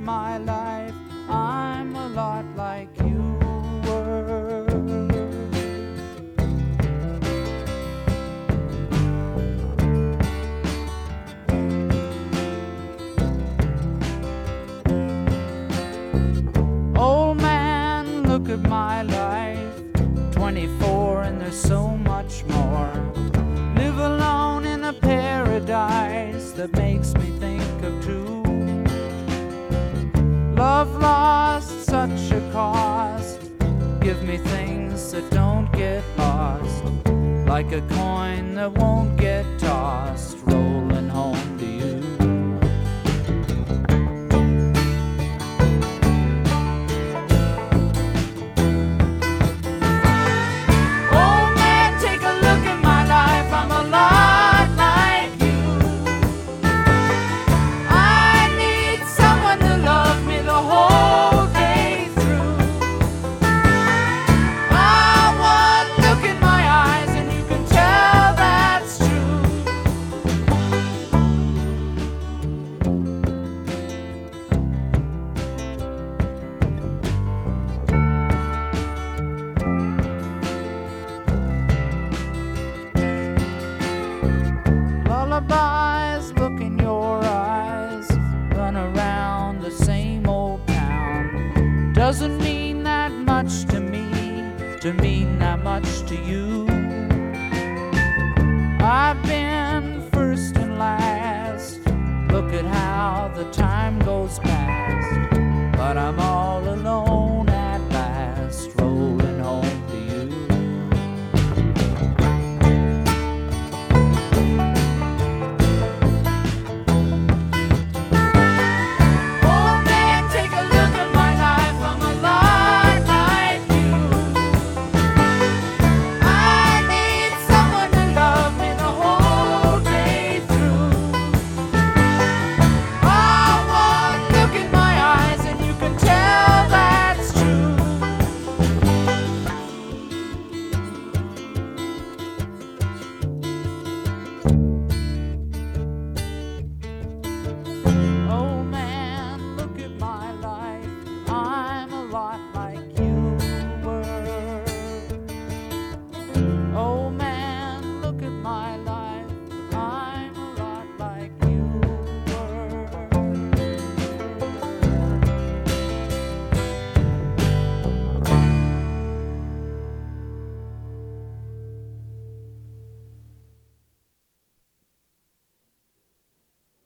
my life, I'm a lot like you were. Old man, look at my life, 24 and there's so much more. Live alone in a paradise that makes me think of two. Love lost, such a cost. Give me things that don't get lost, like a coin that won't get tossed, rolling home to you. Lullabies, look in your eyes, run around the same old town. Doesn't mean that much to me, to mean that much to you. I've been first and last, look at how the time goes past, but I'm all alone at last, rolling home to you. Oh man, look at my life, I'm a lot